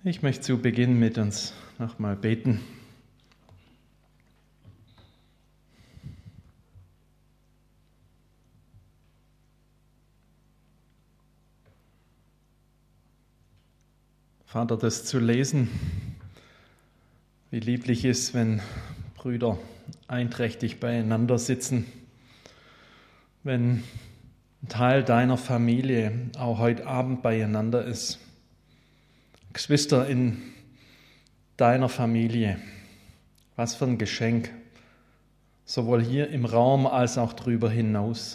Ich möchte zu Beginn mit uns nochmal beten. Vater, das zu lesen, wie lieblich ist, wenn Brüder einträchtig beieinander sitzen, wenn ein Teil deiner Familie auch heute Abend beieinander ist. Geschwister in deiner Familie, was für ein Geschenk, sowohl hier im Raum als auch darüber hinaus.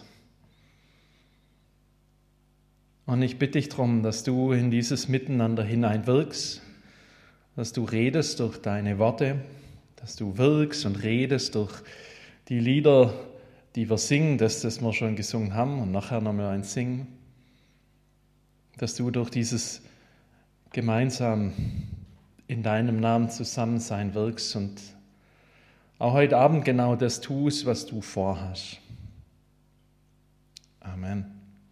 Und ich bitte dich darum, dass du in dieses Miteinander hineinwirkst, dass du redest durch deine Worte, dass du wirkst und redest durch die Lieder, die wir singen, das wir schon gesungen haben und nachher nochmal eins singen, dass du durch dieses gemeinsam in deinem Namen zusammen sein wirkst und auch heute Abend genau das tust, was du vorhast. Amen.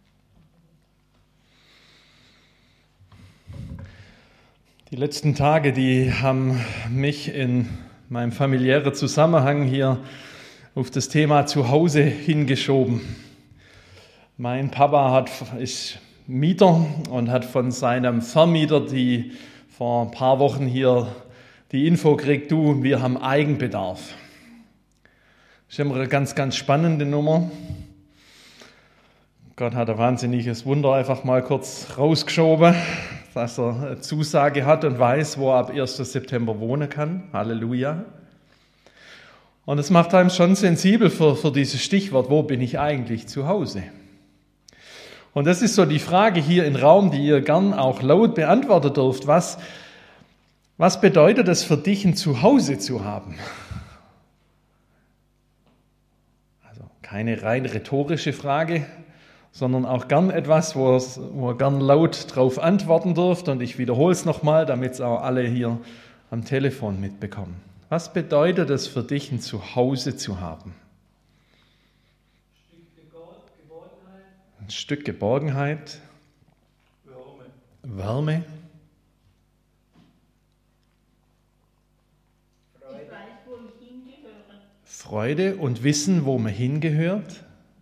Die letzten Tage, die haben mich in meinem familiären Zusammenhang hier auf das Thema Zuhause hingeschoben. Mein Papa ist Mieter und hat von seinem Vermieter, die vor ein paar Wochen hier die Info gekriegt, wir haben Eigenbedarf. Das ist immer eine ganz, ganz spannende Nummer. Gott hat ein wahnsinniges Wunder einfach mal kurz rausgeschoben, dass er eine Zusage hat und weiß, wo er ab 1. September wohnen kann. Halleluja. Und es macht einem schon sensibel für dieses Stichwort, wo bin ich eigentlich zu Hause? Und das ist so die Frage hier im Raum, die ihr gern auch laut beantworten dürft. Was bedeutet es für dich, ein Zuhause zu haben? Also keine rein rhetorische Frage, sondern auch gern etwas, wo ihr gern laut drauf antworten dürft. Und ich wiederhole es nochmal, damit es auch alle hier am Telefon mitbekommen. Was bedeutet es für dich, ein Zuhause zu haben? Ein Stück Geborgenheit, Wärme. Freude und Wissen, wo man hingehört.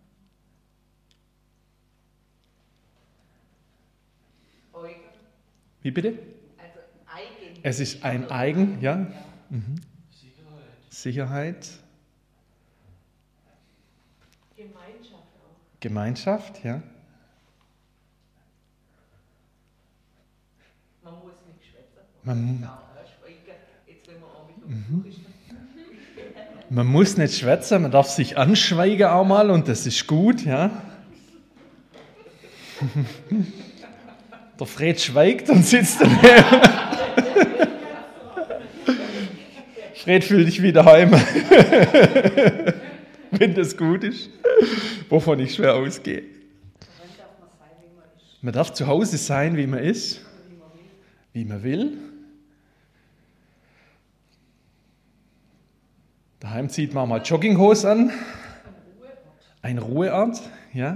Wie bitte? Also eigen. Es ist ein Eigen, ja. Mhm. Sicherheit. Gemeinschaft, ja. Man muss nicht schwätzen. Man muss nicht schwätzen, man darf sich anschweigen auch mal und das ist gut, ja. Der Fred schweigt und sitzt daneben. Fred, fühl dich wieder heim. Wenn das gut ist, wovon ich schwer ausgehe. Man darf zu Hause sein, wie man ist, wie man will. Daheim zieht man mal Jogginghose an. Ein Ruheort, ja.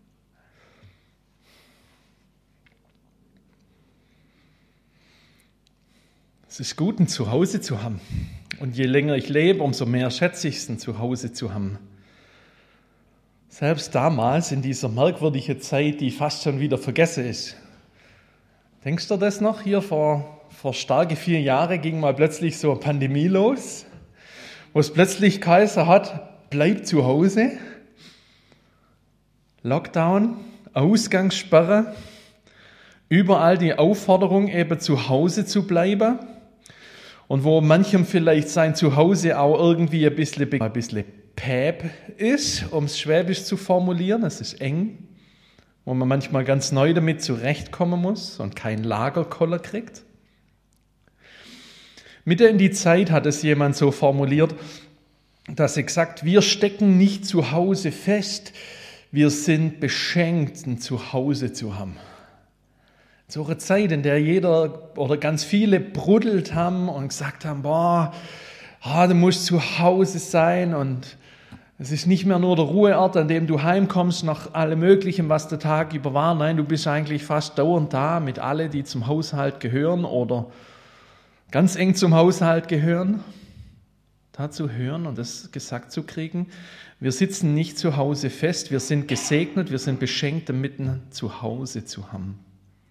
Es ist gut, ein Zuhause zu haben. Und je länger ich lebe, umso mehr schätze ich es, ein Zuhause zu haben. Selbst damals in dieser merkwürdigen Zeit, die fast schon wieder vergessen ist. Denkst du das noch? Hier vor starke 4 Jahren ging mal plötzlich so eine Pandemie los, wo es plötzlich geheißen hat, bleib zu Hause. Lockdown, Ausgangssperre, überall die Aufforderung, eben zu Hause zu bleiben. Und wo manchem vielleicht sein Zuhause auch irgendwie ein bisschen päb ist, um es schwäbisch zu formulieren. Es ist eng, wo man manchmal ganz neu damit zurechtkommen muss und kein Lagerkoller kriegt. Mitten in die Zeit hat es jemand so formuliert, dass er gesagt, wir stecken nicht zu Hause fest, wir sind beschenkt, ein Zuhause zu haben. So eine Zeit, in der jeder oder ganz viele bruddelt haben und gesagt haben, du musst zu Hause sein und Es ist nicht mehr nur der Ruheort, an dem du heimkommst nach allem Möglichen, was der Tag über war. Nein, du bist eigentlich fast dauernd da mit allen, die zum Haushalt gehören oder ganz eng zum Haushalt gehören. Da zu hören und das gesagt zu kriegen, wir sitzen nicht zu Hause fest, wir sind gesegnet, wir sind beschenkt, mitten zu Hause zu haben.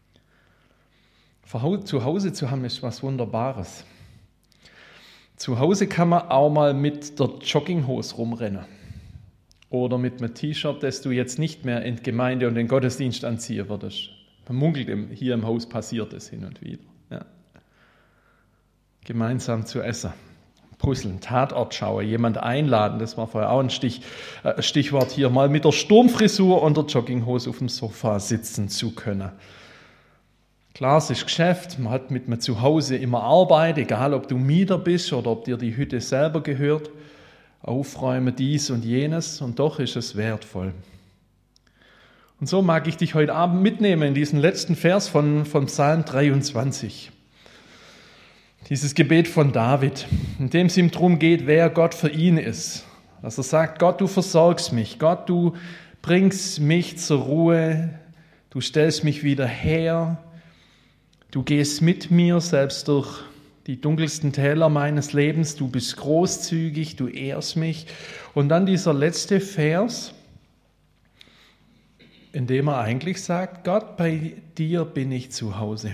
Zu Hause zu haben ist was Wunderbares. Zu Hause kann man auch mal mit der Jogginghose rumrennen oder mit einem T-Shirt, das du jetzt nicht mehr in die Gemeinde und den Gottesdienst anziehen würdest. Man munkelt, hier im Haus passiert es hin und wieder. Ja. Gemeinsam zu essen. Puzzeln, Tatort schauen, jemand einladen, das war vorher auch ein Stichwort hier, mal mit der Sturmfrisur und der Jogginghose auf dem Sofa sitzen zu können. Klar, es ist Geschäft, man hat mit mir zu Hause immer Arbeit, egal ob du Mieter bist oder ob dir die Hütte selber gehört, aufräumen dies und jenes und doch ist es wertvoll. Und so mag ich dich heute Abend mitnehmen in diesen letzten Vers von Psalm 23. Dieses Gebet von David, in dem es ihm darum geht, wer Gott für ihn ist. Dass er sagt, Gott, du versorgst mich, Gott, du bringst mich zur Ruhe, du stellst mich wieder her, du gehst mit mir, selbst durch die dunkelsten Täler meines Lebens, du bist großzügig, du ehrst mich. Und dann dieser letzte Vers, in dem er eigentlich sagt, Gott, bei dir bin ich zu Hause.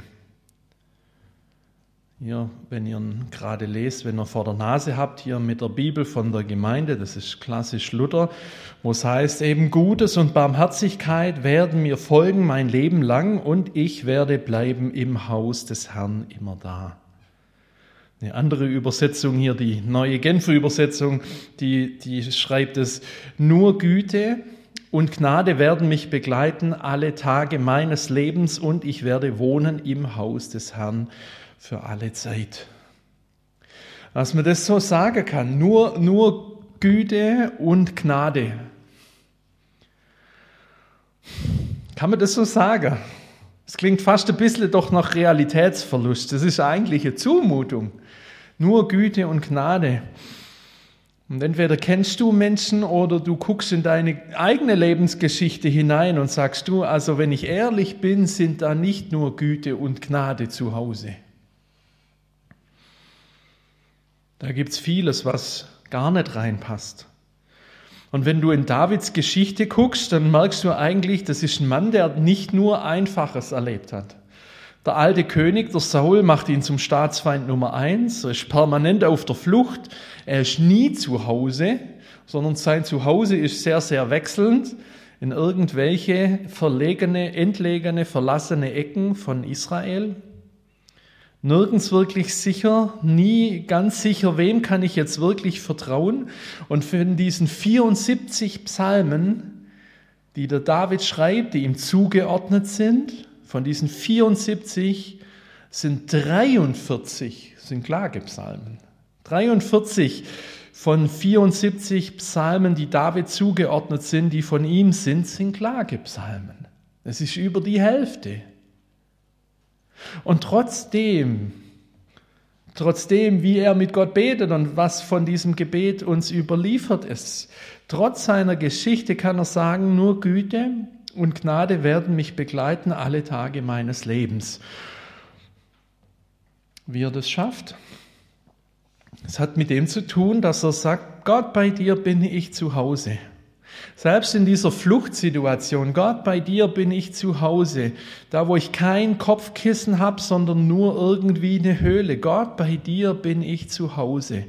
Hier, wenn ihr ihn gerade lest, wenn ihr vor der Nase habt, hier mit der Bibel von der Gemeinde, das ist klassisch Luther, wo es heißt, eben Gutes und Barmherzigkeit werden mir folgen mein Leben lang und ich werde bleiben im Haus des Herrn immer da. Eine andere Übersetzung hier, die neue Genfer Übersetzung, die schreibt es, nur Güte und Gnade werden mich begleiten alle Tage meines Lebens und ich werde wohnen im Haus des Herrn für alle Zeit. Dass man das so sagen kann, nur Güte und Gnade. Kann man das so sagen? Es klingt fast ein bisschen doch nach Realitätsverlust. Das ist eigentlich eine Zumutung. Nur Güte und Gnade. Und entweder kennst du Menschen oder du guckst in deine eigene Lebensgeschichte hinein und sagst du, also wenn ich ehrlich bin, sind da nicht nur Güte und Gnade zu Hause. Da gibt es vieles, was gar nicht reinpasst. Und wenn du in Davids Geschichte guckst, dann merkst du eigentlich, das ist ein Mann, der nicht nur Einfaches erlebt hat. Der alte König, der Saul, macht ihn zum Staatsfeind Nummer 1. Er ist permanent auf der Flucht. Er ist nie zu Hause, sondern sein Zuhause ist sehr, sehr wechselnd in irgendwelche verlegene, entlegene, verlassene Ecken von Israel. Nirgends wirklich sicher, nie ganz sicher, wem kann ich jetzt wirklich vertrauen. Und von diesen 74 Psalmen, die der David schreibt, die ihm zugeordnet sind, von diesen 74 sind 43 Klagepsalmen. 43 von 74 Psalmen, die David zugeordnet sind, die von ihm sind Klagepsalmen. Das ist über die Hälfte. Und trotzdem, wie er mit Gott betet und was von diesem Gebet uns überliefert ist, trotz seiner Geschichte kann er sagen, nur Güte und Gnade werden mich begleiten alle Tage meines Lebens. Wie er das schafft? Es hat mit dem zu tun, dass er sagt, Gott, bei dir bin ich zu Hause. Selbst in dieser Fluchtsituation, Gott, bei dir bin ich zu Hause, da wo ich kein Kopfkissen habe, sondern nur irgendwie eine Höhle. Gott, bei dir bin ich zu Hause.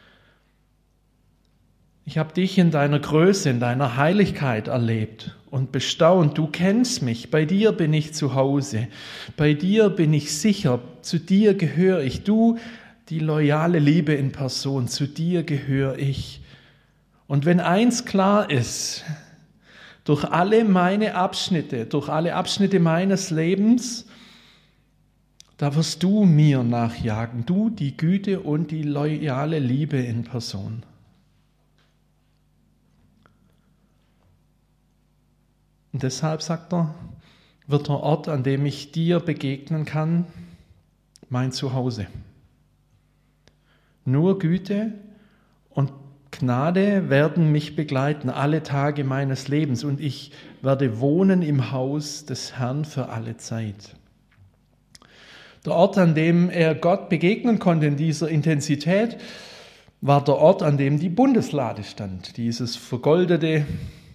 Ich habe dich in deiner Größe, in deiner Heiligkeit erlebt und bestaunt. Du kennst mich, bei dir bin ich zu Hause. Bei dir bin ich sicher, zu dir gehöre ich. Du, die loyale Liebe in Person, zu dir gehöre ich. Und wenn eins klar ist, durch alle Abschnitte meines Lebens, da wirst du mir nachjagen, du die Güte und die loyale Liebe in Person. Und deshalb, sagt er, wird der Ort, an dem ich dir begegnen kann, mein Zuhause. Nur Güte und Gnade werden mich begleiten alle Tage meines Lebens und ich werde wohnen im Haus des Herrn für alle Zeit. Der Ort, an dem er Gott begegnen konnte in dieser Intensität, war der Ort, an dem die Bundeslade stand. Dieses vergoldete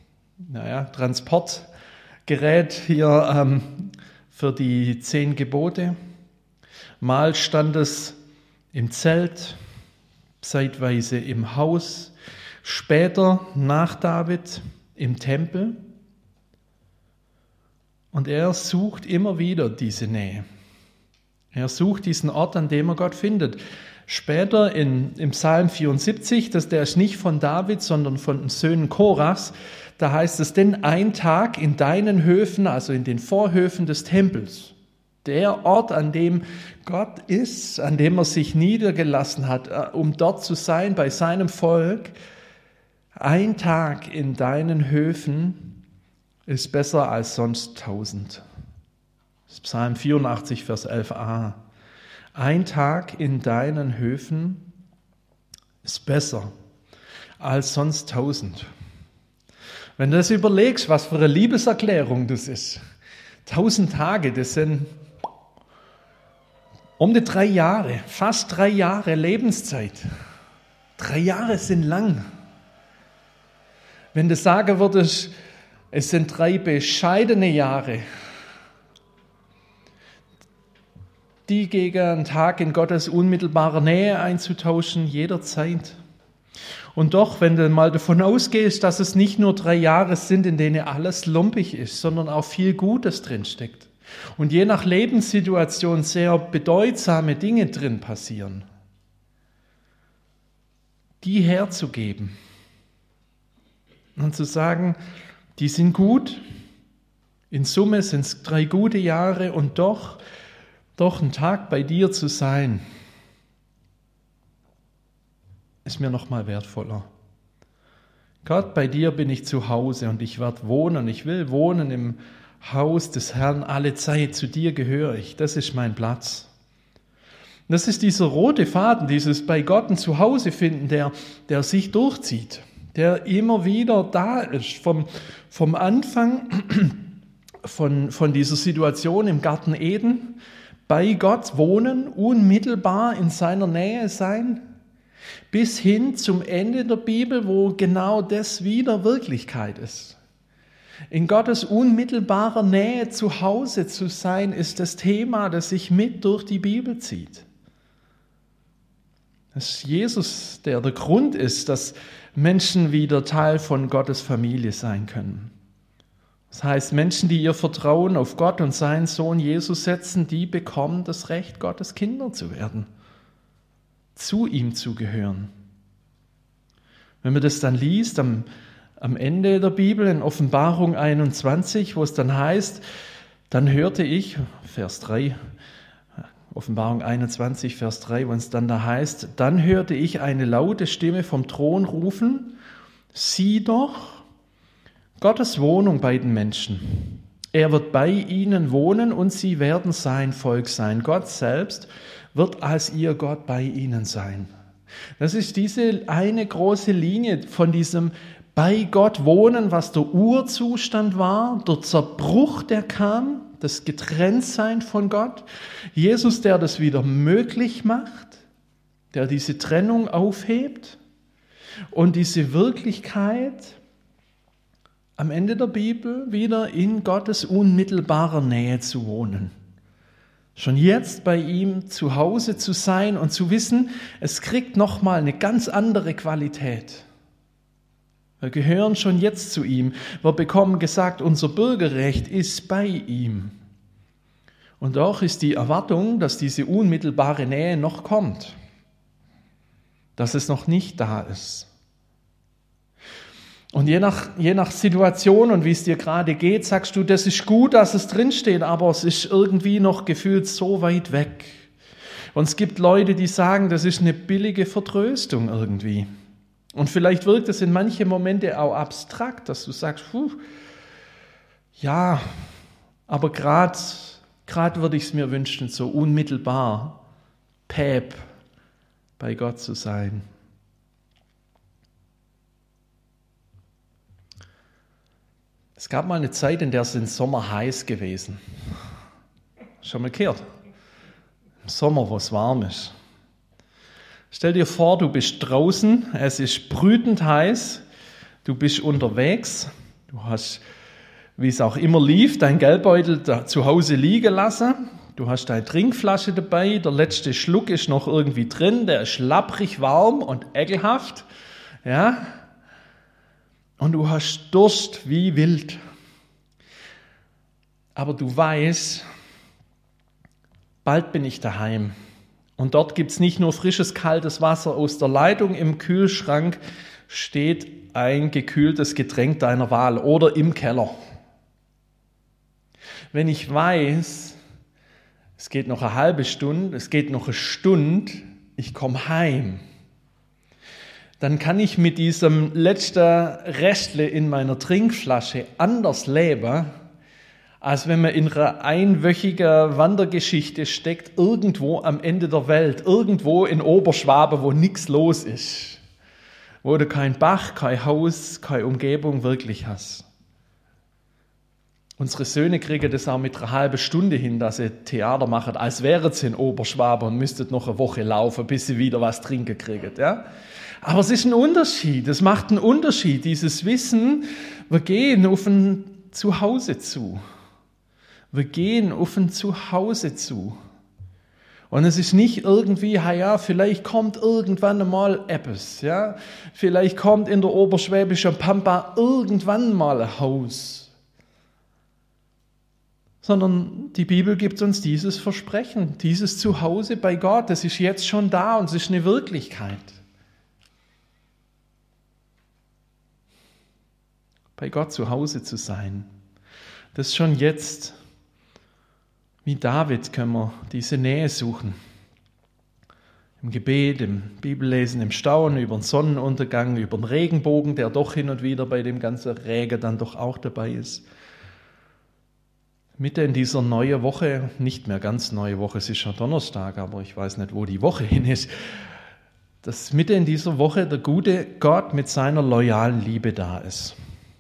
Transportgerät hier für die 10 Gebote. Mal stand es im Zelt, zeitweise im Haus, später nach David im Tempel. Und er sucht immer wieder diese Nähe. Er sucht diesen Ort, an dem er Gott findet. Später im Psalm 74, der ist nicht von David, sondern von den Söhnen Korachs, da heißt es, denn ein Tag in deinen Höfen, also in den Vorhöfen des Tempels, der Ort, an dem Gott ist, an dem er sich niedergelassen hat, um dort zu sein bei seinem Volk, ein Tag in deinen Höfen ist besser als sonst 1000. Das ist Psalm 84, Vers 11a. Ein Tag in deinen Höfen ist besser als sonst 1000. Wenn du das überlegst, was für eine Liebeserklärung das ist. 1000 Tage, das sind um die 3 Jahre, fast 3 Jahre Lebenszeit. 3 Jahre sind lang. Wenn du sagen würdest, es sind 3 bescheidene Jahre, die gegen einen Tag in Gottes unmittelbarer Nähe einzutauschen, jederzeit. Und doch, wenn du mal davon ausgehst, dass es nicht nur 3 Jahre sind, in denen alles lumpig ist, sondern auch viel Gutes drinsteckt und je nach Lebenssituation sehr bedeutsame Dinge drin passieren, die herzugeben und zu sagen, die sind gut, in Summe sind es 3 gute Jahre und doch ein Tag bei dir zu sein, ist mir noch mal wertvoller. Gott, bei dir bin ich zu Hause und ich werde wohnen. Ich will wohnen im Haus des Herrn alle Zeit. Zu dir gehöre ich. Das ist mein Platz. Und das ist dieser rote Faden, dieses bei Gott ein Zuhause finden, der sich durchzieht, der immer wieder da ist. Vom Anfang von dieser Situation im Garten Eden, bei Gott wohnen, unmittelbar in seiner Nähe sein, bis hin zum Ende der Bibel, wo genau das wieder Wirklichkeit ist. In Gottes unmittelbarer Nähe zu Hause zu sein, ist das Thema, das sich mit durch die Bibel zieht. Das ist Jesus, der Grund ist, dass Menschen wieder Teil von Gottes Familie sein können. Das heißt, Menschen, die ihr Vertrauen auf Gott und seinen Sohn Jesus setzen, die bekommen das Recht, Gottes Kinder zu werden, zu ihm zu gehören. Wenn man das dann liest am Ende der Bibel in Offenbarung 21, wo es dann heißt, dann hörte ich, Vers 3, Offenbarung 21, Vers 3, wo es dann da heißt, dann hörte ich eine laute Stimme vom Thron rufen, sieh doch, Gottes Wohnung bei den Menschen. Er wird bei ihnen wohnen und sie werden sein Volk sein. Gott selbst wird als ihr Gott bei ihnen sein. Das ist diese eine große Linie von diesem bei Gott wohnen, was der Urzustand war, der Zerbruch, der kam, das Getrenntsein von Gott. Jesus, der das wieder möglich macht, der diese Trennung aufhebt und diese Wirklichkeit am Ende der Bibel wieder in Gottes unmittelbarer Nähe zu wohnen. Schon jetzt bei ihm zu Hause zu sein und zu wissen, es kriegt nochmal eine ganz andere Qualität. Wir gehören schon jetzt zu ihm. Wir bekommen gesagt, unser Bürgerrecht ist bei ihm. Und doch ist die Erwartung, dass diese unmittelbare Nähe noch kommt, dass es noch nicht da ist. Und je nach Situation und wie es dir gerade geht, sagst du, das ist gut, dass es drinsteht, aber es ist irgendwie noch gefühlt so weit weg. Und es gibt Leute, die sagen, das ist eine billige Vertröstung irgendwie. Und vielleicht wirkt es in manchen Momenten auch abstrakt, dass du sagst, ja, aber gerade würde ich es mir wünschen, so unmittelbar, päp, bei Gott zu sein. Es gab mal eine Zeit, in der es im Sommer heiß gewesen. Schon mal gehört? Im Sommer, wo es warm ist. Stell dir vor, du bist draußen, es ist brütend heiß, du bist unterwegs, du hast, wie es auch immer lief, dein Geldbeutel zu Hause liegen lassen, du hast deine Trinkflasche dabei, der letzte Schluck ist noch irgendwie drin, der ist lapprig warm und ekelhaft, ja, und du hast Durst wie wild. Aber du weißt, bald bin ich daheim. Und dort gibt es nicht nur frisches, kaltes Wasser aus der Leitung, im Kühlschrank steht ein gekühltes Getränk deiner Wahl oder im Keller. Wenn ich weiß, es geht noch eine halbe Stunde, es geht noch eine Stunde, ich komme heim, dann kann ich mit diesem letzten Restle in meiner Trinkflasche anders leben, als wenn man in einer einwöchigen Wandergeschichte steckt, irgendwo am Ende der Welt, irgendwo in Oberschwaben, wo nichts los ist, wo du kein Bach, kein Haus, keine Umgebung wirklich hast. Unsere Söhne kriegen das auch mit einer halben Stunde hin, dass sie Theater machen, als wären sie in Oberschwaben und müsstet noch eine Woche laufen, bis sie wieder was trinken kriegen. Ja? Aber es ist ein Unterschied, es macht einen Unterschied, dieses Wissen, wir gehen auf ein Zuhause zu. Wir gehen auf ein Zuhause zu. Und es ist nicht irgendwie, ja, vielleicht kommt irgendwann mal etwas, ja, vielleicht kommt in der oberschwäbischen Pampa irgendwann mal ein Haus. Sondern die Bibel gibt uns dieses Versprechen, dieses Zuhause bei Gott, das ist jetzt schon da und es ist eine Wirklichkeit. Bei Gott zu Hause zu sein, das ist schon jetzt. Wie David können wir diese Nähe suchen. Im Gebet, im Bibellesen, im Staunen über den Sonnenuntergang, über den Regenbogen, der doch hin und wieder bei dem ganzen Regen dann doch auch dabei ist. Mitte in dieser neuen Woche, nicht mehr ganz neue Woche, es ist schon Donnerstag, aber ich weiß nicht, wo die Woche hin ist, dass Mitte in dieser Woche der gute Gott mit seiner loyalen Liebe da ist.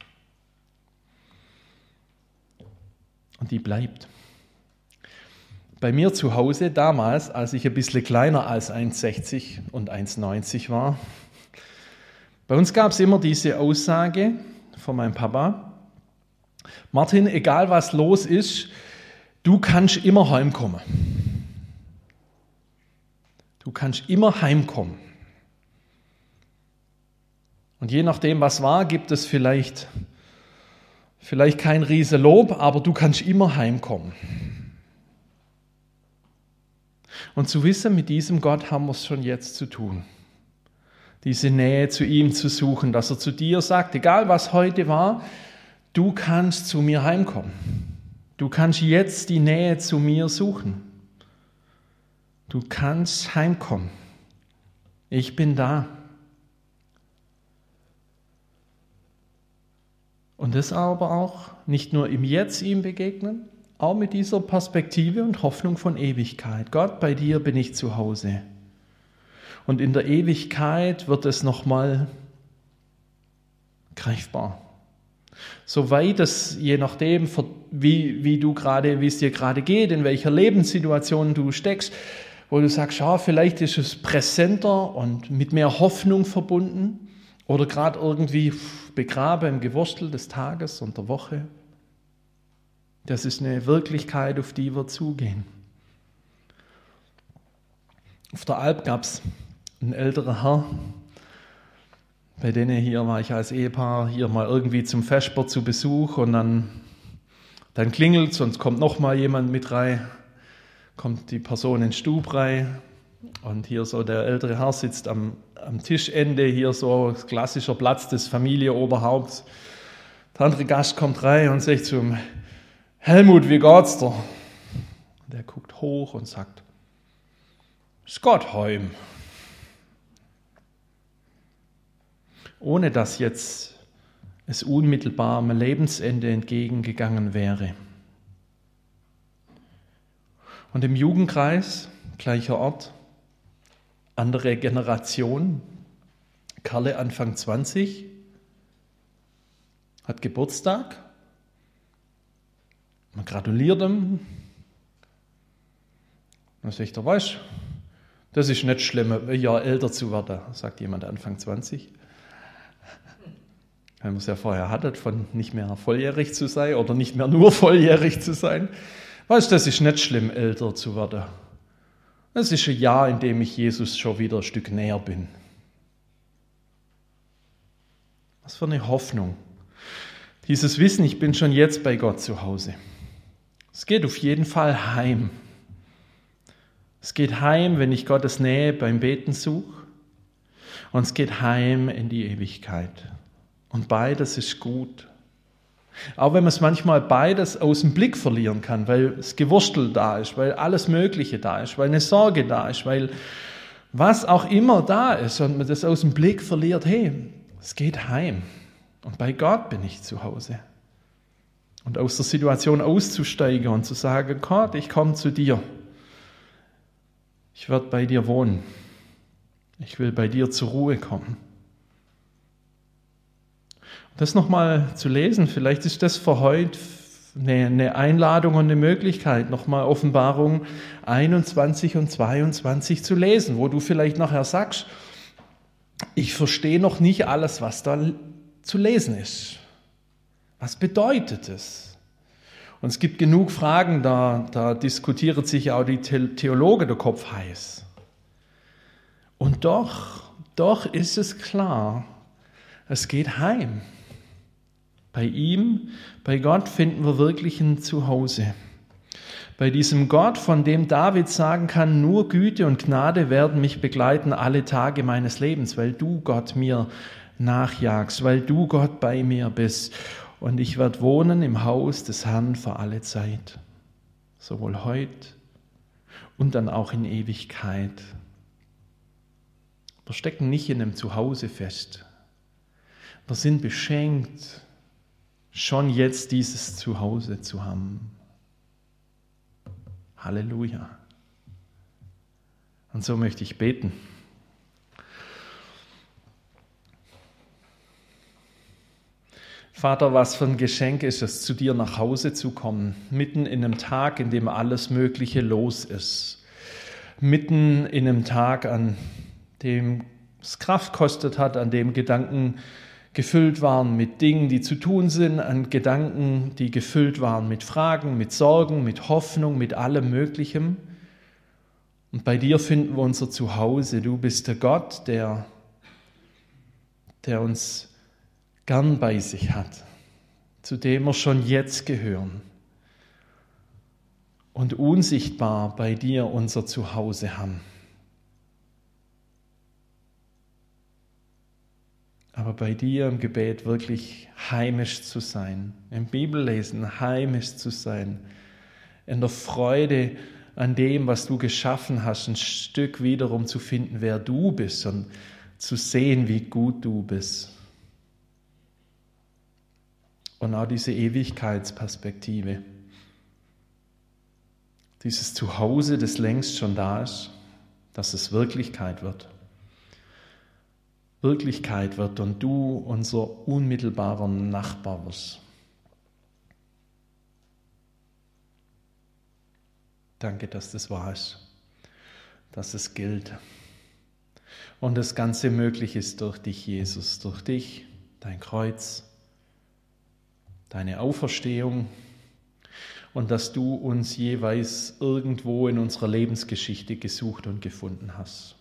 Und die bleibt. Bei mir zu Hause damals, als ich ein bisschen kleiner als 1,60 und 1,90 war, bei uns gab es immer diese Aussage von meinem Papa: Martin, egal was los ist, du kannst immer heimkommen. Du kannst immer heimkommen. Und je nachdem, was war, gibt es vielleicht kein Riesenlob, aber du kannst immer heimkommen. Und zu wissen, mit diesem Gott haben wir es schon jetzt zu tun. Diese Nähe zu ihm zu suchen, dass er zu dir sagt, egal was heute war, du kannst zu mir heimkommen. Du kannst jetzt die Nähe zu mir suchen. Du kannst heimkommen. Ich bin da. Und das aber auch nicht nur im Jetzt ihm begegnen, auch mit dieser Perspektive und Hoffnung von Ewigkeit. Gott, bei dir bin ich zu Hause. Und in der Ewigkeit wird es nochmal greifbar. Soweit es, je nachdem, wie es dir gerade geht, in welcher Lebenssituation du steckst, wo du sagst, ja, vielleicht ist es präsenter und mit mehr Hoffnung verbunden oder gerade irgendwie begraben im Gewurstel des Tages und der Woche. Das ist eine Wirklichkeit, auf die wir zugehen. Auf der Alp gab es einen älteren Herr, bei denen hier war ich als Ehepaar hier mal irgendwie zum Vesper zu Besuch und dann klingelt es und kommt noch mal jemand mit rein, kommt die Person in den Stub rein und hier so der ältere Herr sitzt am Tischende, hier so klassischer Platz des Familienoberhaupts. Der andere Gast kommt rein und sagt zu ihm: Helmut, wie geht's dir? Und er guckt hoch und sagt: Ist Gott heim. Ohne dass jetzt es unmittelbar am Lebensende entgegengegangen wäre. Und im Jugendkreis, gleicher Ort, andere Generation, Karle Anfang 20, hat Geburtstag Man gratuliert ihm. Dann sagt er, weißt du, das ist nicht schlimm, ein Jahr älter zu werden, sagt jemand Anfang 20. Weil man es ja vorher hatte, von nicht mehr volljährig zu sein oder nicht mehr nur volljährig zu sein. Weißt du, das ist nicht schlimm, älter zu werden. Das ist ein Jahr, in dem ich Jesus schon wieder ein Stück näher bin. Was für eine Hoffnung. Dieses Wissen, ich bin schon jetzt bei Gott zu Hause. Es geht auf jeden Fall heim. Es geht heim, wenn ich Gottes Nähe beim Beten suche. Und es geht heim in die Ewigkeit. Und beides ist gut. Auch wenn man es manchmal beides aus dem Blick verlieren kann, weil das Gewurstel da ist, weil alles Mögliche da ist, weil eine Sorge da ist, weil was auch immer da ist und man das aus dem Blick verliert, hey, es geht heim. Und bei Gott bin ich zu Hause. Und aus der Situation auszusteigen und zu sagen, Gott, ich komme zu dir. Ich werde bei dir wohnen. Ich will bei dir zur Ruhe kommen. Das nochmal zu lesen, vielleicht ist das für heute eine Einladung und eine Möglichkeit, nochmal Offenbarung 21 und 22 zu lesen, wo du vielleicht nachher sagst, ich verstehe noch nicht alles, was da zu lesen ist. Was bedeutet es? Und es gibt genug Fragen, da diskutiert sich auch die Theologe der Kopf heiß. Und doch ist es klar, es geht heim. Bei ihm, bei Gott finden wir wirklich ein Zuhause. Bei diesem Gott, von dem David sagen kann, nur Güte und Gnade werden mich begleiten alle Tage meines Lebens, weil du, Gott, mir nachjagst, weil du, Gott, bei mir bist. Und ich werde wohnen im Haus des Herrn für alle Zeit, sowohl heute und dann auch in Ewigkeit. Wir stecken nicht in einem Zuhause fest. Wir sind beschenkt, schon jetzt dieses Zuhause zu haben. Halleluja. Und so möchte ich beten. Vater, was für ein Geschenk ist es, zu dir nach Hause zu kommen, mitten in einem Tag, in dem alles Mögliche los ist. Mitten in einem Tag, an dem es Kraft kostet hat, an dem Gedanken gefüllt waren mit Dingen, die zu tun sind, an Gedanken, die gefüllt waren mit Fragen, mit Sorgen, mit Hoffnung, mit allem Möglichem. Und bei dir finden wir unser Zuhause. Du bist der Gott, der uns gern bei sich hat, zu dem wir schon jetzt gehören und unsichtbar bei dir unser Zuhause haben. Aber bei dir im Gebet wirklich heimisch zu sein, im Bibellesen heimisch zu sein, in der Freude an dem, was du geschaffen hast, ein Stück wiederum zu finden, wer du bist und zu sehen, wie gut du bist. Und auch diese Ewigkeitsperspektive, dieses Zuhause, das längst schon da ist, dass es Wirklichkeit wird. Wirklichkeit wird und du unser unmittelbarer Nachbar wirst. Danke, dass das wahr ist, dass es gilt. Und das Ganze möglich ist durch dich, Jesus, durch dich, dein Kreuz, deine Auferstehung und dass du uns jeweils irgendwo in unserer Lebensgeschichte gesucht und gefunden hast.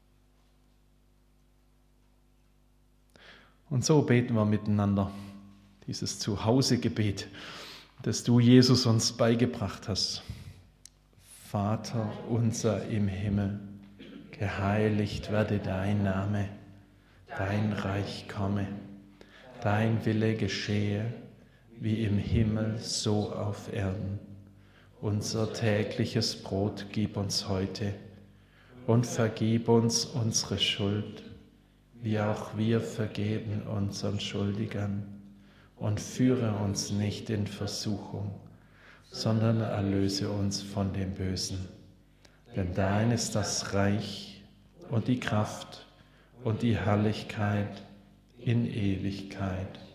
Und so beten wir miteinander dieses Zuhausegebet, das du, Jesus, uns beigebracht hast. Vater unser im Himmel, geheiligt werde dein Name, dein Reich komme, dein Wille geschehe, wie im Himmel, so auf Erden. Unser tägliches Brot gib uns heute und vergib uns unsere Schuld, wie auch wir vergeben unseren Schuldigern. Und führe uns nicht in Versuchung, sondern erlöse uns von dem Bösen. Denn dein ist das Reich und die Kraft und die Herrlichkeit in Ewigkeit.